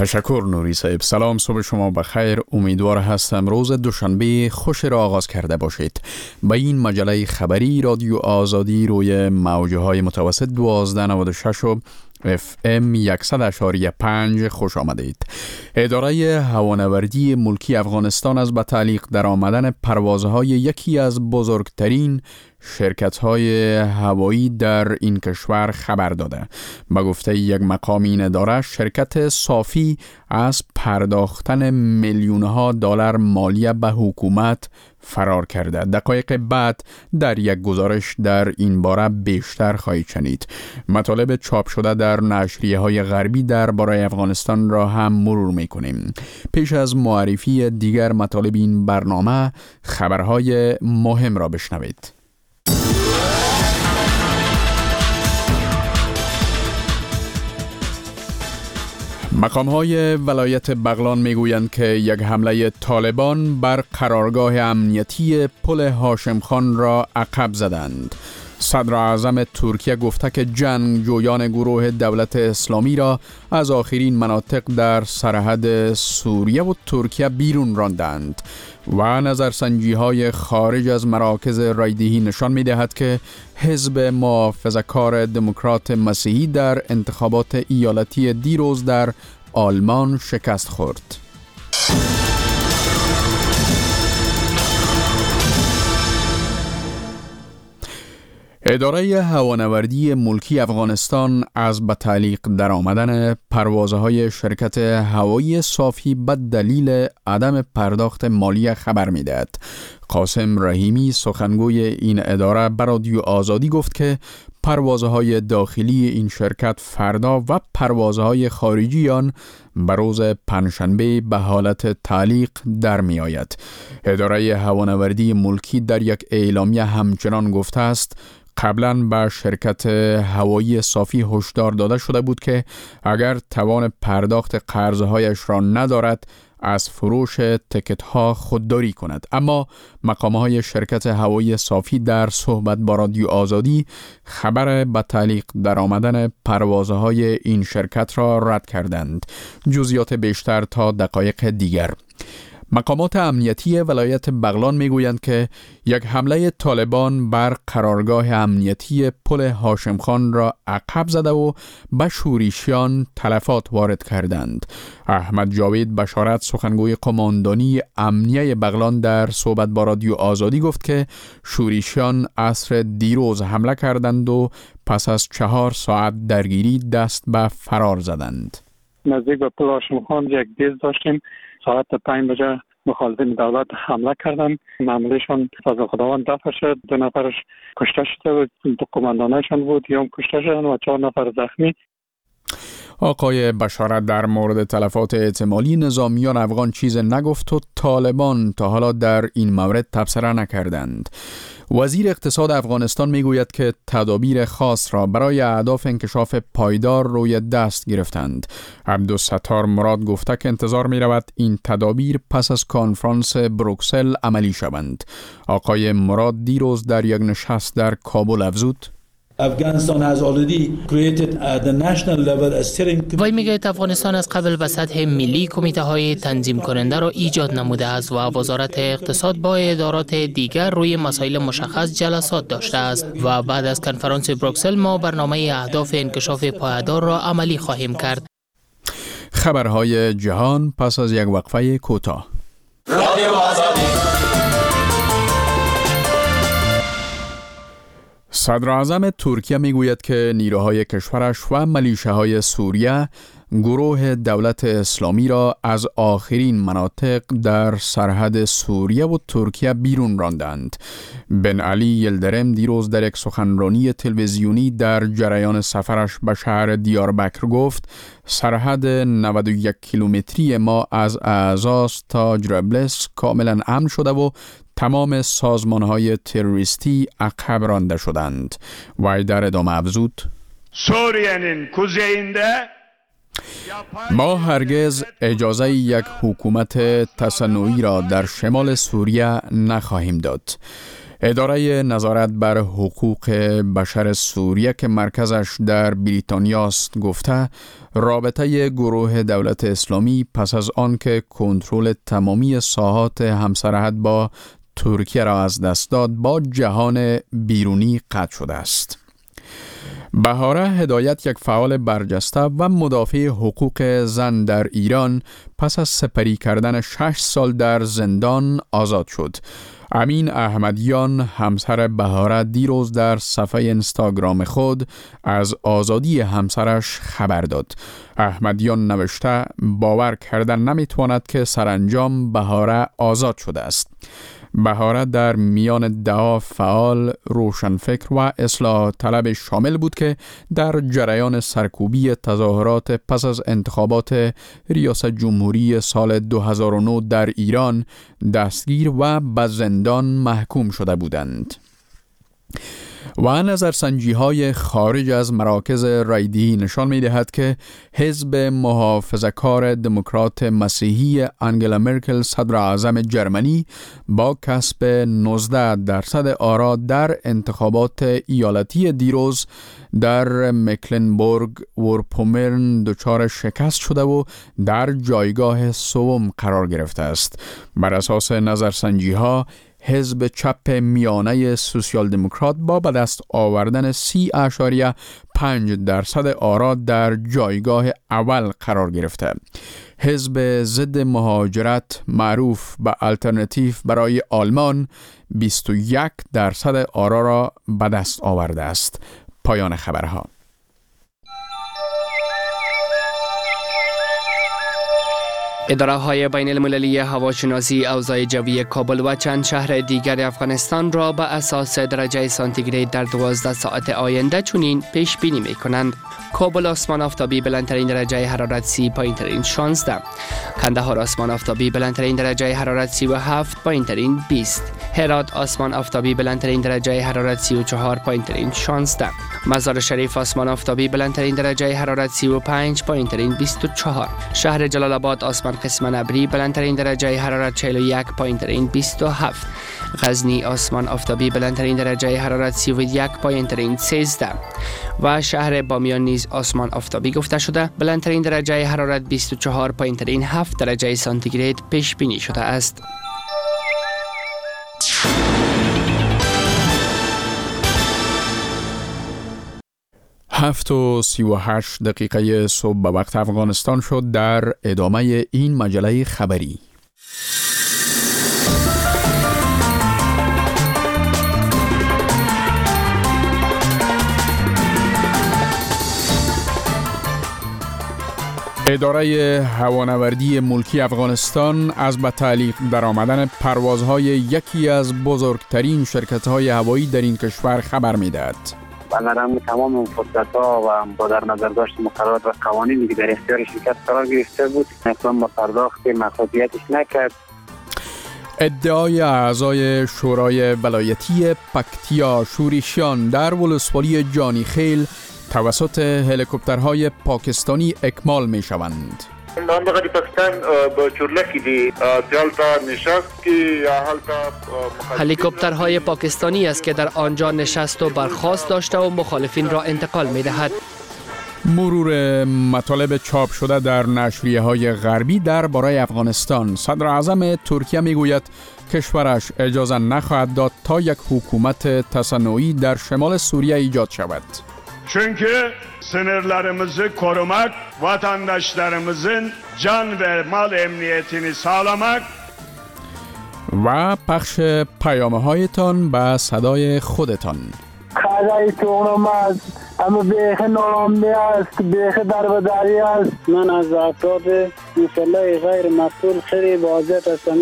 تشکر نوری صاحب. سلام، صبح شما بخیر. امیدوار هستم روز دوشنبه خوش را آغاز کرده باشید. به این مجله خبری رادیو آزادی روی موجه های متوسط 1296 و FM 100.5 خوش آمدید. اداره هوانوردی ملکی افغانستان از به تعلیق در آمدن پروازهای یکی از بزرگترین شرکت‌های هوایی در این کشور خبر داده. به گفته یک مقام این اداره، شرکت صافی از پرداختن میلیون‌ها دلار مالیه به حکومت فرار کرده. دقایق بعد در یک گزارش در این باره بیشتر خواهید شنید. مطالب چاپ شده در نشریه‌های غربی درباره افغانستان را هم مرور می‌کنیم. پیش از معرفی دیگر مطالب این برنامه، خبرهای مهم را بشنوید. مقام‌های ولایت بغلان میگویند که یک حمله طالبان بر قرارگاه امنیتی پل هاشم خان را عقب زدند. صدر اعظم ترکیه گفته که جنگجویان گروه دولت اسلامی را از آخرین مناطق در سرحد سوریه و ترکیه بیرون راندند و نظرسنجی‌های خارج از مراکز رایدهی نشان می‌دهد که حزب محافظه‌کار دموکرات مسیحی در انتخابات ایالتی دیروز در آلمان شکست خورد. اداره هوانوردی ملکی افغانستان از به تعلیق در آمدن پروازهای شرکت هوایی صافی به دلیل عدم پرداخت مالیه خبر می‌دهد. قاسم رحیمی سخنگوی این اداره به رادیو آزادی گفت که پروازهای داخلی این شرکت فردا و پروازهای خارجی آن به روز پنجشنبه به حالت تعلیق در می آید. اداره هوانوردی ملکی در یک اعلامیه همچنان گفته است قبلا به شرکت هوایی صافی هشدار داده شده بود که اگر توان پرداخت قرضهایش را ندارد از فروش تکت ها خودداری کند. اما مقامهای شرکت هوایی صافی در صحبت با رادیو آزادی خبر به تعلیق در آمدن پروازهای این شرکت را رد کردند. جزئیات بیشتر تا دقایق دیگر. مقامات امنیتی ولایت بغلان میگویند که یک حمله طالبان بر قرارگاه امنیتی پل هاشم خان را عقب زده و به شورشیان تلفات وارد کردند. احمد جاوید بشارت سخنگوی قماندانی امنیه بغلان در صحبت با رادیو آزادی گفت که شورشیان عصر دیروز حمله کردند و پس از 4 ساعت درگیری دست به فرار زدند. نزدیک به پل هاشم خان یک بیز داشتیم. ساعت 5 بجه مخالفین دولت حمله کردند. معمولیشان فضل خداوند دفع شد. 2 نفرش کشته شده و 2 قماندانشان بود یا کشته شدند و 4 نفر زخمی. آقای بشارت در مورد تلفات احتمالی نظامیان افغان چیز نگفت و طالبان تا حالا در این مورد تبصره نکردند. وزیر اقتصاد افغانستان میگوید که تدابیر خاص را برای اهداف انکشاف پایدار روی دست گرفتند. عبدالستار مراد گفته که انتظار می رود این تدابیر پس از کنفرانس بروکسل عملی شوند. آقای مراد دیروز در یک نشست در کابل افزود وی میگوید افغانستان از قبل به سطح ملی کمیته های تنظیم کننده را ایجاد نموده است و وزارت اقتصاد با ادارات دیگر روی مسائل مشخص جلسات داشته است و بعد از کنفرانس بروکسل ما برنامه اهداف انکشاف پایدار را عملی خواهیم کرد. خبرهای جهان پس از یک وقفه کوتاه. صدر اعظم ترکیه میگوید که نیروهای کشورش و ملیشه‌های سوریه گروه دولت اسلامی را از آخرین مناطق در سرحد سوریه و ترکیه بیرون راندند. بن علی یلدرم دیروز در یک سخنرانی تلویزیونی در جریان سفرش به شهر دیاربکر گفت سرحد 91 کیلومتری ما از اعزاز تا جرابلس کاملا امن شده و تمام سازمان‌های تروریستی عقب رانده شدند. وی در ادامه افزود سوریه'nin kuzeyinde ما هرگز اجازه یک حکومت تصنعی را در شمال سوریه نخواهیم داد. اداره نظارت بر حقوق بشر سوریه که مرکزش در بریتانیا است گفته رابطه گروه دولت اسلامی پس از آن که کنترل تمامی ساحات همسرحد با ترکیه را از دست داد با جهان بیرونی قطع شده است. بهاره هدایت یک فعال برجسته و مدافع حقوق زن در ایران پس از سپری کردن 6 سال در زندان آزاد شد. امین احمدیان همسر بهاره دیروز در صفحه اینستاگرام خود از آزادی همسرش خبر داد. احمدیان نوشته باور کردن نمیتواند که سرانجام بهاره آزاد شده است. بهاره در میان دعا فعال، روشنفکر و اصلاح طلب شامل بود که در جریان سرکوبی تظاهرات پس از انتخابات ریاست جمهوری سال 2009 در ایران دستگیر و به زندان محکوم شده بودند. و نظرسنجی‌های خارج از مراکز رایدهی نشان می‌دهد که حزب محافظه‌کار دموکرات مسیحی انگلا مرکل صدر اعظم جرمنی با کسب 19% آرا در انتخابات ایالتی دیروز در مکلنبورگ ورپومرن دچار شکست شده و در جایگاه سوم قرار گرفته است. بر اساس نظرسنجی‌ها حزب چپ میانه سوسیال دموکرات با به دست آوردن 30.5% آرا در جایگاه اول قرار گرفته. حزب ضد مهاجرت معروف به آلترناتیو برای آلمان 21% آرا را به دست آورده است. پایان خبرها. اداره‌های بین المللی هواشناسی اوضاع جوی کابل و چند شهر دیگر افغانستان را به اساس درجه سانتیگراد در 12 ساعت آینده چنین پیش بینی می‌کنند. کابل آسمان آفتابی بلندترین درجه حرارت 30، پایین‌ترین 16. کندهار آسمان آفتابی بلندترین درجه حرارت 37، پایین‌ترین 20. هرات آسمان آفتابی بلندترین درجه حرارت 34، پایین‌ترین 16. مزار شریف آسمان آفتابی بلندترین درجه حرارت 35، پایین‌ترین 24. شهر جلال آباد آسمان قسماً ابری بلندترین درجه حرارت 41، پایین‌ترین 27. غزنی آسمان آفتابی بلندترین درجه حرارت 31، پایین‌ترین 13. و شهر بامیان نیز آسمان آفتابی گفته شده بلندترین درجه حرارت 24، پایین‌ترین 7 درجه سانتیگراد پیش بینی شده است. 7:38 صبح به وقت افغانستان شد. در ادامه این مجله خبری اداره هوانوردی ملکی افغانستان از به تعلیق درآمدن پروازهای یکی از بزرگترین شرکت‌های هوایی در این کشور خبر می‌دهد. بنابراین تمام فرصت‌ها و با در نظر داشت مقررات و قوانینی که در اختیار شرکت قرار گرفته بود اقدام به پرداخت مخاطیاتش نکرد. ادعای اعضای شورای ولایتی پکتیا شوریشیان در ولسوالی جانی خیل توسط هلیکوپترهای پاکستانی اکمال می شوند. منطقه پاکستان با چورلکی دی دلتا نشست که هلیکوپترهای پاکستانی است که در آنجا نشست و برخاست داشته و مخالفین را انتقال می دهد. مرور مطالب چاپ شده در نشریه‌های غربی درباره افغانستان. صدر اعظم ترکیه میگوید کشورش اجازه نخواهد داد تا یک حکومت تصنعی در شمال سوریه ایجاد شود. Çünkü sınırlarımızı korumak, vatandaşlarımızın can ve mal emniyetini sağlamak و پخش پیامه‌هایتان به صدای خودتان. خدای تورمز اما بیخ نامنی است، بیخ دربدری است. من از افراد مسلح غیر مسئول خیلی واضح هستم.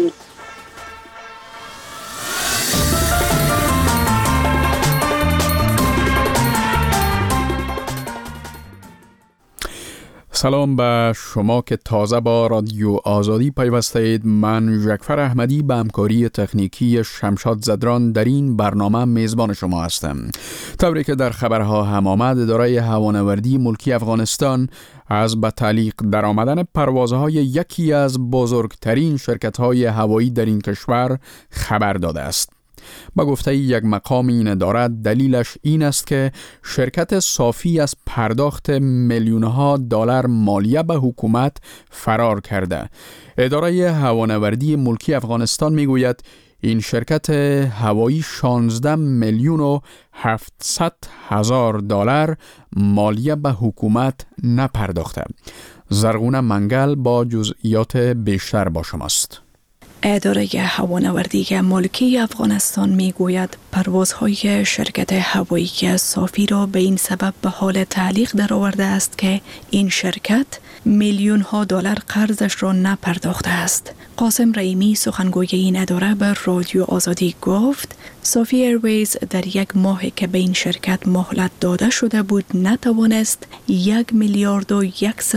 سلام به شما که تازه با رادیو آزادی پیوسته اید. من جعفر احمدی به همکاری تکنیکی شمشاد زدران در این برنامه میزبان شما هستم. طوری که در خبرها هم آمد، اداره هوانوردی ملکی افغانستان از به تعلیق درآمدن پروازهای یکی از بزرگترین شرکت‌های هوایی در این کشور خبر داده است. با گفته یک مقام این اداره دلیلش این است که شرکت صافی از پرداخت میلیون‌ها دلار مالیه به حکومت فرار کرده. اداره هوانوردی ملکی افغانستان میگوید این شرکت هوایی 16 میلیون و 700 هزار دلار مالیه به حکومت نپرداخته. زرغونه منگل با جزئیات بیشتر با شماست. اداره هوانوردی ملکی افغانستان میگوید پروازهای شرکت هوایی صافی را به این سبب به حال تعلیق درآورده است که این شرکت میلیون ها دلار قرضش را نپرداخته است. قاسم رحیمی سخنگوی این اداره به رادیو آزادی گفت صافی ایرویز در یک ماهی که به این شرکت مهلت داده شده بود نتوانست 1 میلیارد و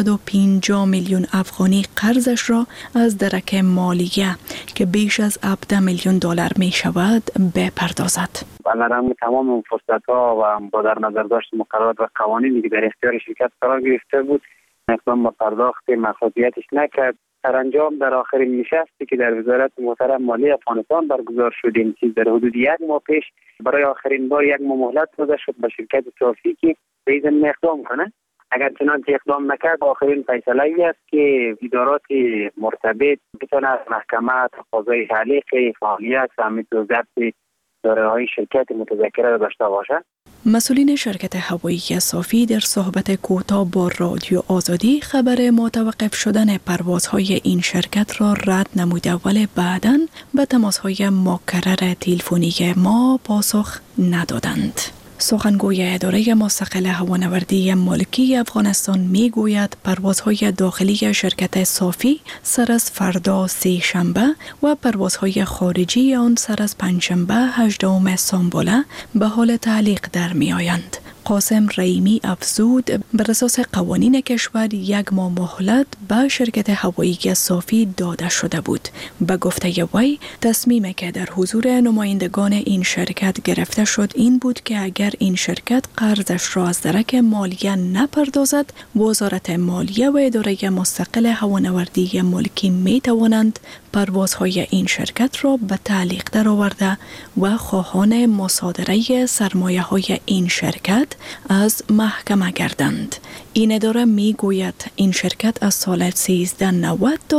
150 میلیون افغانی قرضش را از درک مالیه که بیش از 17 میلیون دلار می شود بپردازد. بنابراین تمام فرصت‌ها و با در نظر داشت مقررات و قوانینی که در اختیار شرکت قرار گرفته بود اقدام به پرداخت مخاطیاتش نکرد. سرانجام در آخرین نشستی که در وزارت محترم مالی افغانستان برگزار شد این چیز در حدود 1 ماه پیش برای آخرین بار 1 ماه مهلت داده شد به شرکت صافی که به این زمینه اقدام کنه. اگر چنانچه اقدام نکرد آخرین فیصله ای است که ادارات مرتبط بتونه از محکمه تقاضای تعلیق فعالیت و همینطور ضبط دارایی‌های شرکت متذکره را داشته باشد. مسئولین شرکت هوایی صافی در صحبت کوتاه با رادیو آزادی خبر متوقف شدن پروازهای این شرکت را رد نموده ولی بعداً به تماسهای مکرر تلفنی ما پاسخ ندادند. سخنگوی اداره مستقل هوانوردی ملکی افغانستان میگوید پروازهای داخلی شرکت صافی سر از فردا سه‌شنبه و پروازهای خارجی آن سر از پنجشنبه 18 سانبوله به حال تعلیق در می آیند. قاسم رحیمی افزود بر اساس قوانین کشور 1 ماه مهلت به شرکت هوایی صافی داده شده بود. به گفته وی تصمیمی که در حضور نمایندگان این شرکت گرفته شد این بود که اگر این شرکت قرضش را از درک مالیه نپردازد وزارت مالیه و اداره مستقل هوانوردی ملکی می توانند پروازهای این شرکت را به تعلیق درآورده و خواهان مصادره سرمایه های این شرکت از محکمه گردند. این اداره می گوید این شرکت از سال 1390 تا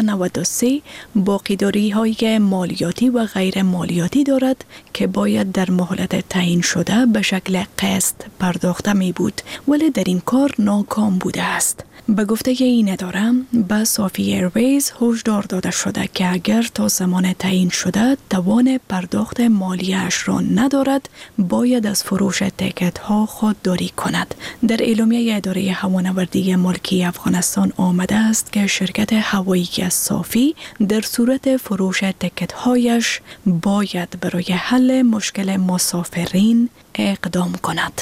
1393 باقیداری های مالیاتی و غیر مالیاتی دارد که باید در مهلت تعیین شده به شکل قسط پرداخته می بود ولی در این کار ناکام بوده است. به گفته این اداره به صافی ایرویز هشدار داده شده که اگر تا زمان تعیین شده توان پرداخت مالیه‌اش را ندارد باید از فروش تیکت ها خودداری کند. در اعلامیه اداره هوانوردی ملکی افغانستان آمده است که شرکت هوایی صافی در صورت فروش تیکت هایش باید برای حل مشکل مسافرین اقدام کند.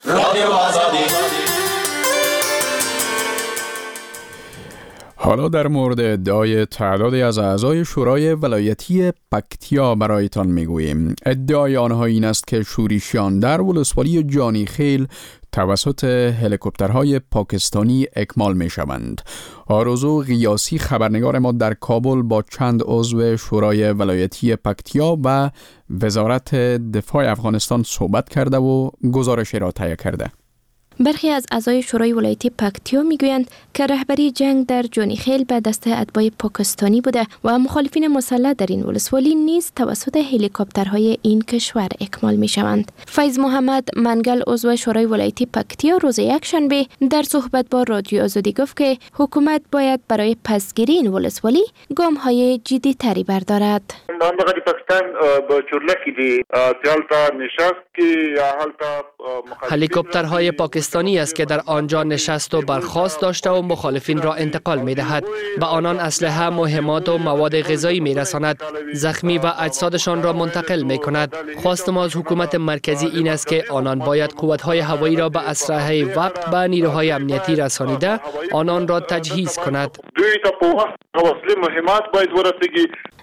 حالا در مورد ادعای تعدادی از اعضای شورای ولایتی پکتیا برایتان میگوییم. ادعای آنها این است که شورشیان در ولسوالی جانی خیل توسط هلیکوپترهای پاکستانی اکمال می شوند. آرزو غیاسی خبرنگار ما در کابل با چند عضو شورای ولایتی پکتیا و وزارت دفاع افغانستان صحبت کرده و گزارش را تهیه کرده. برخی از اعضای شورای ولایتی پکتیا میگویند که رهبری جنگ در جانی خیل به دست اتباع پاکستانی بوده و مخالفین مسلح در این ولسوالی نیز توسط هلیکوپترهای این کشور اکمال می شوند. فیض محمد منگل عضو شورای ولایتی پکتیا روز یکشنبه در صحبت با رادیو آزادی گفت که حکومت باید برای پسگیری این ولسوالی گام‌های جدی تری بردارد. منطقه پاکستان با چورلکی دی جالتا نشست که هلیکوپترهای پاکستانی است که در آنجا نشست و برخاست داشته و مخالفین را انتقال می دهد. به آنان اسلحه، مهمات و مواد غذایی می رساند. زخمی و اجسادشان را منتقل می کند. خواست ما از حکومت مرکزی این است که آنان باید قوت‌های هوایی را به اسرع وقت به نیروهای امنیتی رسانیده آنان را تجهیز کند.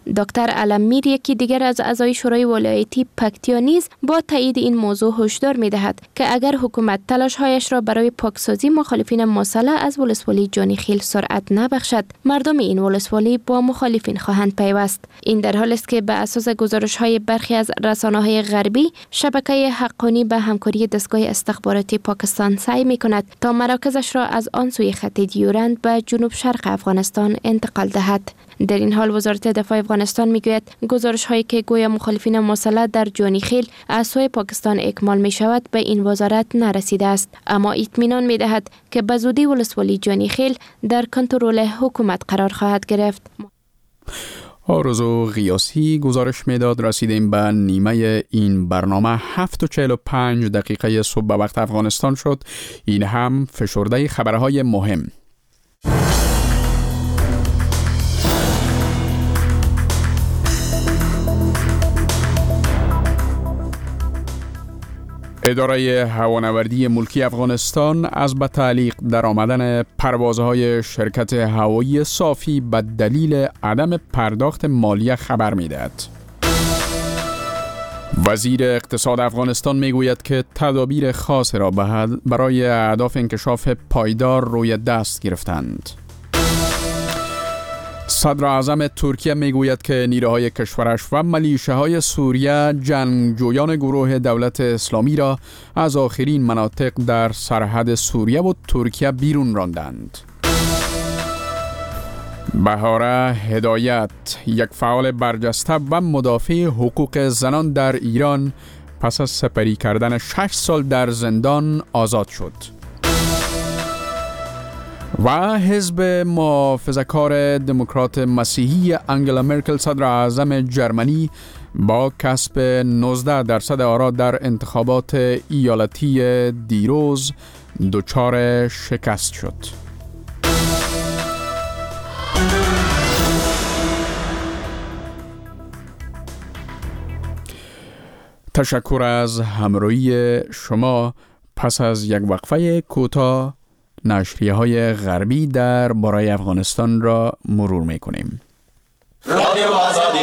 دکتر علم‌میر یکی دیگر از اعضای شورای ولایتی پکتیا نیز با تایید این موضوع هشدار می‌دهد که اگر حکومت تلاش‌هایش را برای پاکسازی مخالفین مسلح از ولسوالی جانی خیل سرعت نبخشد، مردم این ولسوالی با مخالفین خواهند پیوست. این در حالی است که به اساس گزارش‌های برخی از رسانه‌های غربی، شبکه حقانی به همکاری دستگاه استخباراتی پاکستان سعی می‌کند تا مراکزش را از آن سوی خط دیورند به جنوب شرق افغانستان انتقال دهد. در این حال وزارت دفاع افغانستان میگوید گزارش‌هایی که گویا مخالفین مسلح در جانی خیل از سوی پاکستان اکمال می شود به این وزارت نرسیده است، اما اطمینان می دهد که به زودی ولسوالی جانی خیل در کنترل حکومت قرار خواهد گرفت. آرزو غیاسی گزارش میداد. رسیدیم به نیمه این برنامه. 7:45 صبح به وقت افغانستان شد. این هم فشرده خبرهای مهم. اداره هوانوردی ملکی افغانستان از به تعلیق در آمدن پروازهای شرکت هوایی صافی به دلیل عدم پرداخت مالیه خبر می‌دهد. وزیر اقتصاد افغانستان میگوید که تدابیر خاص را برای اهداف انکشاف پایدار روی دست گرفتند. صدر اعظم ترکیه میگوید که نیروهای کشورش و ملیشه‌های سوریه جنگجویان گروه دولت اسلامی را از آخرین مناطق در سرحد سوریه و ترکیه بیرون راندند. بهاره هدایت، یک فعال برجسته و مدافع حقوق زنان در ایران، پس از سپری کردن 6 سال در زندان آزاد شد. و حزب محافظه‌کار دموکرات مسیحی انگلا مرکل صدر اعظم جرمنی با کسب 19% آرا در انتخابات ایالتی دیروز دچار شکست شد. تشکر از همراهی شما. پس از یک وقفه کوتاه نشریه‌های غربی در باره افغانستان را مرور می‌کنیم. رادیو آزادی.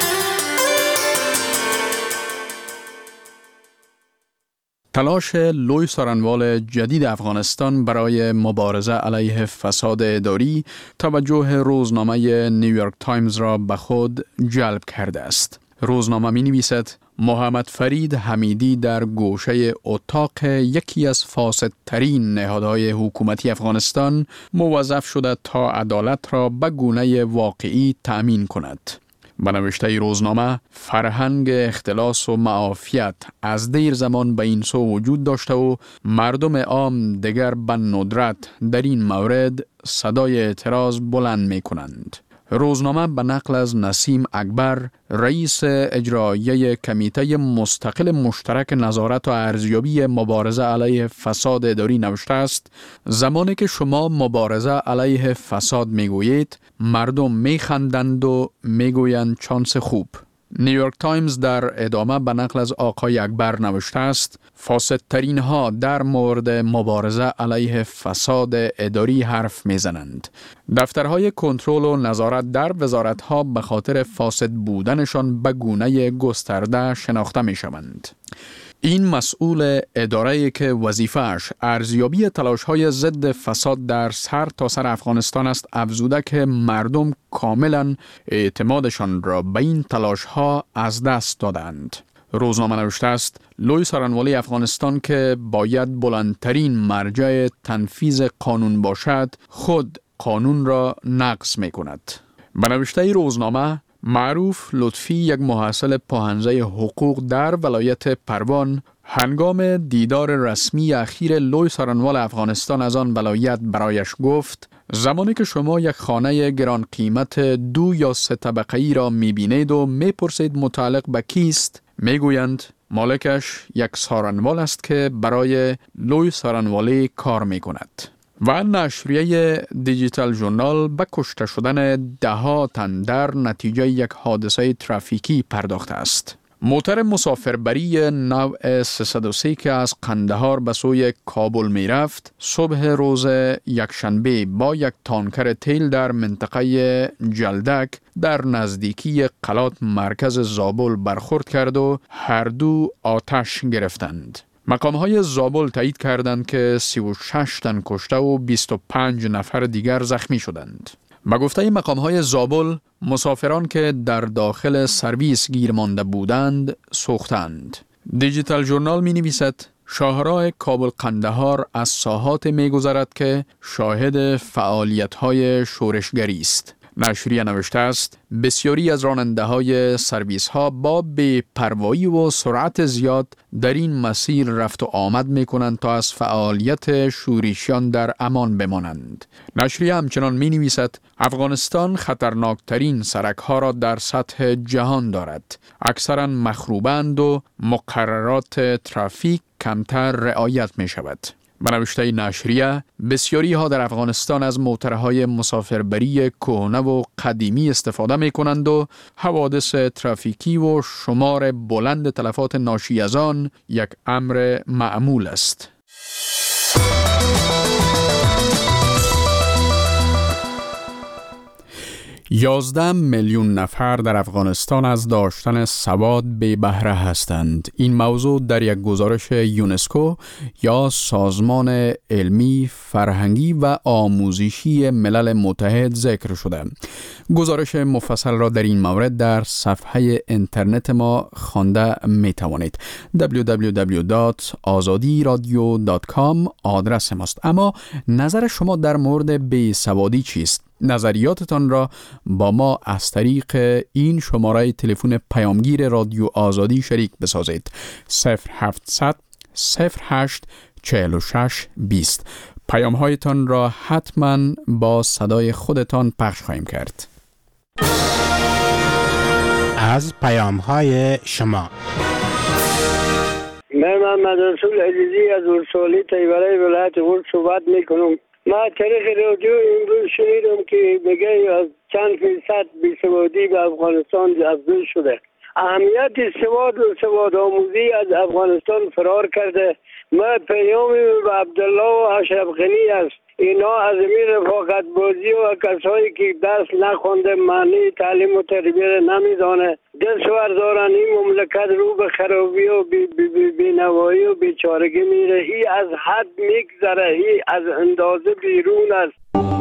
تلاش لوی سارنوال جدید افغانستان برای مبارزه علیه فساد اداری توجه روزنامه نیویورک تایمز را به خود جلب کرده است. روزنامه می‌نویسد محمد فرید حمیدی در گوشه اتاق یکی از فاسدترین نهادهای حکومتی افغانستان موظف شده تا عدالت را به گونه واقعی تأمین کند. به نوشته روزنامه، فرهنگ اختلاس و معافیت از دیر زمان به این سو وجود داشته و مردم عام دیگر به ندرت در این مورد صدای اعتراض بلند می کنند. روزنامه به نقل از نسیم اکبر، رئیس اجرایی کمیته مستقل مشترک نظارت و ارزیابی مبارزه علیه فساد اداری نوشته است: زمانی که شما مبارزه علیه فساد میگویید، مردم میخندند و میگویند چانس خوب. نیویورک تایمز در ادامه به نقل از آقای اکبر نوشته است: فاسدترین ها در مورد مبارزه علیه فساد اداری حرف میزنند. دفترهای کنترل و نظارت در وزارت ها به خاطر فاسد بودنشان به گونه گسترده شناخته می شوند. این مسئول اداره‌ای که وظیفه‌اش ارزیابی تلاش‌های ضد فساد در سر تا سر افغانستان است، افزوده که مردم کاملا اعتمادشان را به این تلاش‌ها از دست دادند. روزنامه نوشته است: لوی سارنوالی افغانستان که باید بلندترین مرجع تنفیذ قانون باشد، خود قانون را نقض می کند. به نوشته روزنامه، معروف لطفی، یک محصل پاهنجه حقوق در ولایت پروان، هنگام دیدار رسمی اخیر لوی سارنوال افغانستان از آن ولایت برایش گفت: زمانی که شما یک خانه گران قیمت 2 یا 3 طبقه‌ای را می‌بینید و می‌پرسید متعلق به کیست، میگویند مالکش یک سارنوال است که برای لوی سارنوالی کار می‌کند. و نشریه دیجیتال ژورنال به کشته شدن 10 تن در نتیجه یک حادثه ترافیکی پرداخته است. موتر مسافربری نوع 303 که از قندهار به سوی کابل می رفت صبح روز یکشنبه با یک تانکر تیل در منطقه جلدک در نزدیکی قلات مرکز زابل برخورد کرد و هر دو آتش گرفتند. مقام‌های زابل تایید کردند که 36 تن کشته و 25 نفر دیگر زخمی شدند. به گفته مقام‌های زابل، مسافران که در داخل سرویس گیر مانده بودند سوختند. دیجیتال ژورنال می‌نویسد شاهراه کابل قندهار از ساحات می‌گذرد که شاهد فعالیت‌های شورشگری است. نشریه نوشته است بسیاری از راننده‌های سرویس‌ها با بی‌پروایی و سرعت زیاد در این مسیر رفت و آمد می‌کنند تا از فعالیت شورشیان در امان بمانند. نشریه همچنان می‌نویسد افغانستان خطرناکترین سرک‌ها را در سطح جهان دارد. اکثراً مخروبند و مقررات ترافیک کمتر رعایت می‌شود. به نوشته نشریه، بسیاری ها در افغانستان از موترهای مسافربری کهنه و قدیمی استفاده می کنند و حوادث ترافیکی و شمار بلند تلفات ناشی از آن یک امر معمول است. 11 میلیون نفر در افغانستان از داشتن سواد بی بهره هستند. این موضوع در یک گزارش یونسکو یا سازمان علمی، فرهنگی و آموزشی ملل متحد ذکر شده. گزارش مفصل را در این مورد در صفحه اینترنت ما خوانده می توانید. www.azadiradio.com آدرس ماست. اما نظر شما در مورد بیسوادی چیست؟ نظریاتتان را با ما از طریق این شماره تلفن پیامگیر رادیو آزادی شریک بسازید. 0700 08 46 20. پیام‌هایتان را حتما با صدای خودتان پخش خواهیم کرد. از پیام‌های شما. من محمد رسول عزیزی از ورسولی تیوره ولایت ورد صحبت میکنم. ما طریق رادیو امروز شنیدم که بگه از چند فیصد بیسوادی به افغانستان افزایش شده. اهمیت سواد و سواد آموزی از افغانستان فرار کرده. ما پیام به عبدالله و اشرف غنی است. اینا از این رفاقت بازی و کسایی که درس نخونده معنی تعلیم و تربیت نمیدانه دستور دارن این مملکت رو به خرابی و بینوایی و بیچارگی میره. ای از حد میگذره، ای از اندازه بیرون است.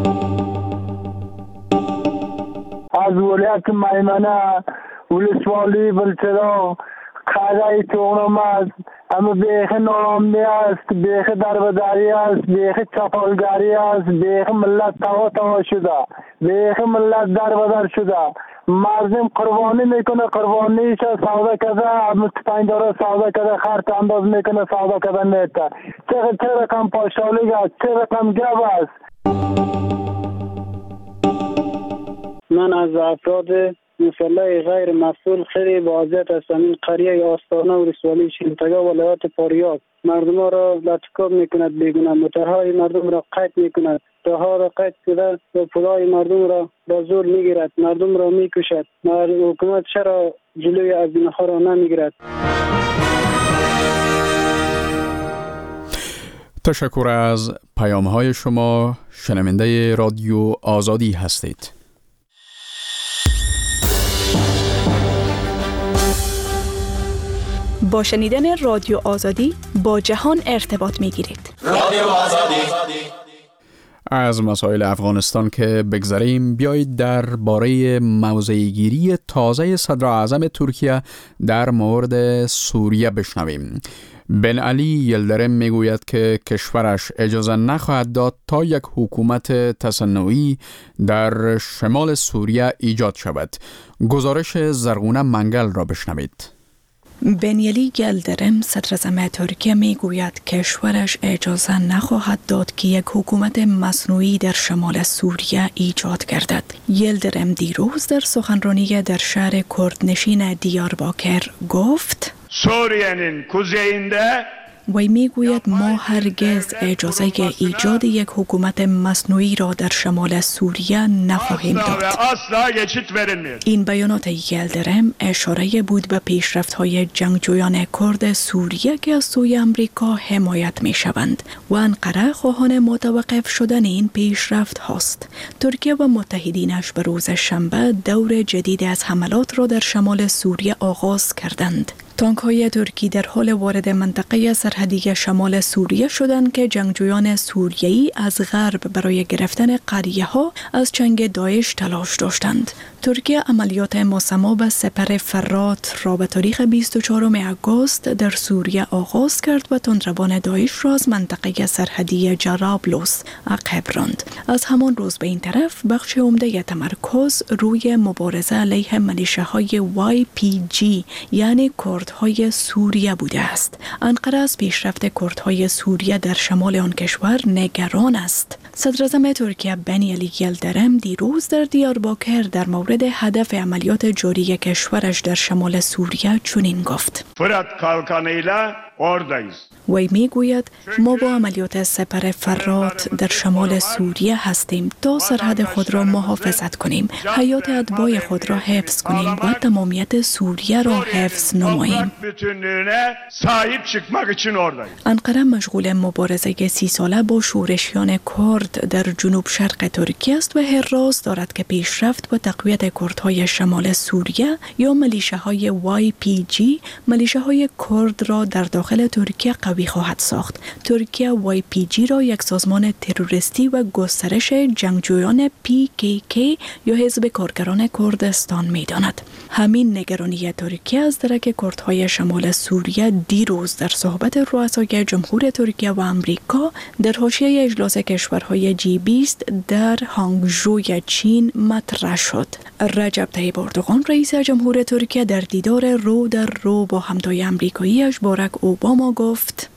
از ولایت میمنه ولسوالی بلچرا خدای تونم است، اما بیخ نارامی است، بیخ دربداری است، بیخ چپالگاری است، بیخ ملت توا شده، بیخ ملت دربدر شده. مردم قربانی میکنه، قربانیش سودا کرده، مستقیندار سودا کرده، خرط انداز میکنه، سودا کرده نیته. چه رقم پاشالی است، چه رقم گب است. من از افراد مسلح غیر مسئول خیلی واضح هستم. این قریه آستانه و رسوالی شیلتگا ولایت فاریاب مردم را لطکاب میکند، بیگناه موترهای مردم را قید میکند، راه را قید کرده و پولای مردم را با زور میگیرد، مردم را میکشد. حکومت چرا جلوی از اینها را نمیگیرد؟ تشکر از پیام‌های شما. شنونده رادیو آزادی هستید. با شنیدن رادیو آزادی با جهان ارتباط می‌گیرید. رادیو آزادی. از مسائل افغانستان که بگذریم، بیایید درباره موضع‌گیری تازه صدر اعظم ترکیه در مورد سوریه بشنویم. بن علی یلدرم میگوید که کشورش اجازه نخواهد داد تا یک حکومت تصنعی در شمال سوریه ایجاد شود. گزارش زرغونه منگل را بشنوید. بنیلی گلدرم صدر اعظم ترکیه میگوید کشورش اجازه نخواهد داد که یک حکومت مصنوعی در شمال سوریه ایجاد گردد. یلدرم دیروز در سخنرانی در شهر کردنشین دیارباکر گفت سوریه'nin kuzeyinde وی میگوید ما هرگز اجازه ایجاد یک حکومت مصنوعی را در شمال سوریه نخواهیم داد. این بیانات یلدرم اشاره بود به پیشرفت‌های جنگجویان کرد سوریه که از سوی امریکا حمایت می‌شوند و انقره خواهان متوقف شدن این پیشرفت هاست. ترکیه و متحدینش به روز شنبه دور جدید از حملات را در شمال سوریه آغاز کردند. تانک‌های ترکی در حال وارد منطقه سرحدی شمال سوریه شدند که جنگجویان سوریه‌ای از غرب برای گرفتن قریه‌ها از چنگ داعش تلاش داشتند. ترکیه عملیات مسما به سپر فرات را به تاریخ 24 آگوست در سوریه آغاز کرد و تندروان داعش را از منطقه سرحدی جرابلس عقب راند. از همان روز به این طرف بخش عمده تمرکز روی مبارزه علیه میلیشه‌های YPG یعنی کردهای سوریه بوده است. انقره از پیشرفت کردهای سوریه در شمال آن کشور نگران است. صدراعظم ترکیه بنی علی یلدرم دیروز در دیارباکر در مورد هدف عملیات جاری کشورش در شمال سوریه چنین گفت: وی میگوید ما با عملیات سپر فرات در شمال سوریه هستیم تا سرحد خود را محافظت کنیم، حیات اتباع خود را حفظ کنیم و تمامیت سوریه را حفظ نماییم. انقره مشغول مبارزه 30 ساله با شورشیان کرد در جنوب شرق ترکیه است و حراس دارد که پیشرفت و تقویت کردهای شمال سوریه یا میلیشه‌های YPG میلیشه‌های کرد را در داخل ترکیه قوی خواهد ساخت. ترکیه YPG را یک سازمان تروریستی و گسترش جنگجویان PKK یا حزب کارگران کردستان می‌داند. همین نگرانی ترکیه از درک کردهای شمال سوریه دیروز در صحبت رؤسای جمهور ترکیه و امریکا در حاشیه اجلاس کشورهای G20 در هانگژوی چین مطرح شد. رجب طیب اردوغان رئیس جمهور ترکیه در دیدار رو در رو با همتای امریکاییش باراک اوباما گفت: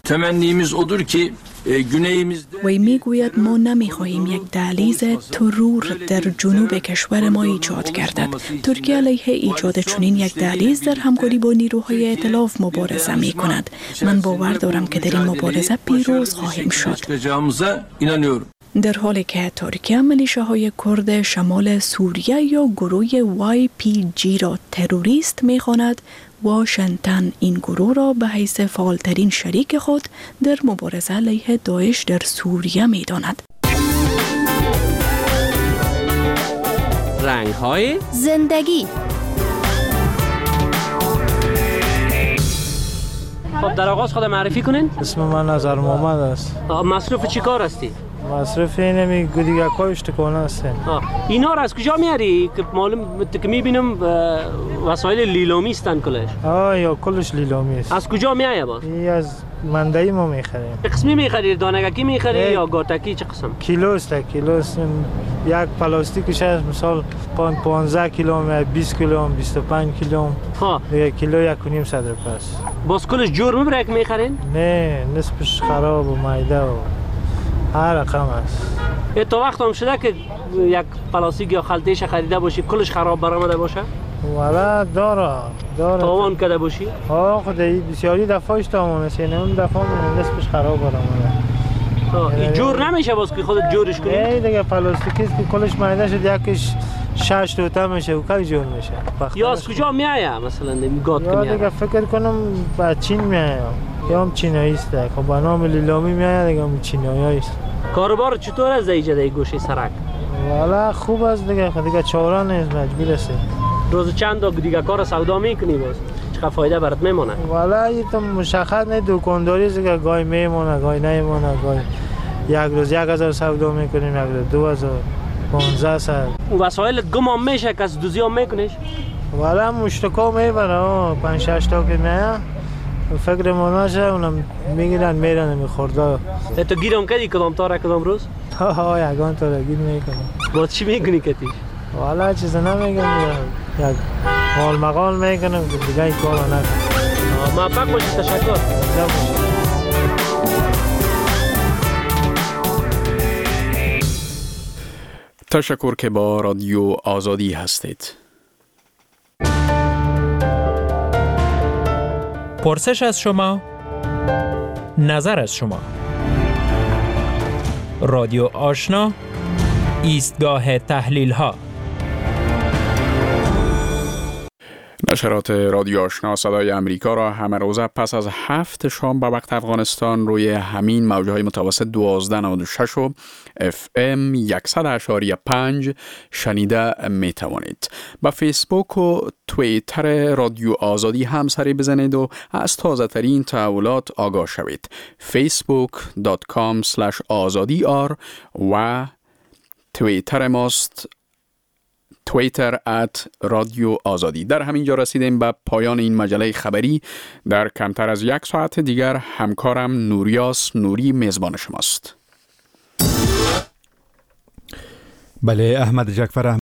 وی میگوید ما نمیخواهیم یک دهلیز ترور در جنوب کشور ما ایجاد گردد. ترکیه علیه ایجاد چنین یک دهلیز در همکاری با نیروهای ائتلاف مبارزه می کند. من باور دارم که در این مبارزه پیروز خواهیم شد. در حالی که ترکیه میلیشه‌های کرد شمال سوریه یا گروه YPG را تروریست می‌خواند، واشنگتن این گروه را به حیث فعالترین شریک خود در مبارزه علیه داعش در سوریه می‌داند. رنگ‌های زندگی. خب در آغاز خود معرفی کنین. اسم من نظر محمد است. مصروف چی کار هستی؟ مصرف اینمی گودیگاکای اشتکانه هستیم. اینا را از کجا میاری؟ که معلوم که میبینم وسایل لیلامی استن کلش. یا کلش لیلامی است. از کجا میایه باز؟ این از مندهی ما میخریم. چه قسمی میخری؟ دانگکی میخری یا گاتکی چه قسم؟ کیلو است. یک پلاستیکش هست مثال 15 کیلو، 20 کیلو، 25 کیلو. یک کیلو 1.5 صد روپیه است. باز کلش جور میبره که میخرین؟ نه، نصفش خراب و مایده و هر رقم است. تا وقت هم شده که یک پلاستیک یا خلطه‌اش خریده باشی کلش خراب برآمده باشه؟ والا داره. تاوان کرده باشی؟ خدایی بسیاری دفعهش تاوان است. یعنی اون دفعه نصفش خراب برآمده. این جور نمیشه باز که خودت جورش کنی؟ نه دیگه پلاستیکی است که کلش مایده شد یکیش 6 توته میشه و کی جور میشه. یا از کجا میایه مثلا میگات که میایه؟ دیگه فکر کنم با چین میایه. یا هم چینایی است. خب با نام لیلامی میایه دیگه هم چینایی است. کاروبار چطور از ایجاد گوشه سرک؟ والا خوب است دیگه. دیگه چاره نیست، مجبور هستی. روز چند تا دیگه کار سودا میکنی باز؟ چقدر فایده برات میمونه؟ والا این تو مشخص نه، دکانداری است که گاهی میمونه گاهی نمیمونه. گاهی یک روز 1000 سودا میکنیم، یک روز 2000، 1500. وسایلت گم هم میشه که از دوزی هم میکنیش؟ والا مشتکا میبره 5-6 تا که میایه فکر ماناشه اونم میگیرن میرن میخورده. تو گیرم کردی کدام تاره کدام روز؟ یگان تاره گیر میکنم. باز چی میکنی کتی؟ والا چیز نمیگم، یک مال مقال میکنم که دیگه این کار نکنم. موفق باشی. تشکر. تشکر که با رادیو آزادی هستید. پرسش از شما، نظر از شما. رادیو آشنا، ایستگاه تحلیل ها. نشرات رادیو آشنا صدای امریکا را همه روزه پس از 7 شام به وقت افغانستان روی همین موجهای متوسط 1296 و FM 100.5 شنیده می توانید. با فیسبوک و توییتر رادیو آزادی هم سری بزنید و از تازه ترین تحولات آگاه شوید. facebook.com/azadiyar و توییتر ماست توییتر @رادیو آزادی. در همین جا رسیدیم به پایان این مجله خبری. در کمتر از 1 ساعت دیگر همکارم نوریاس نوری میزبان شماست. بله، احمد جعفر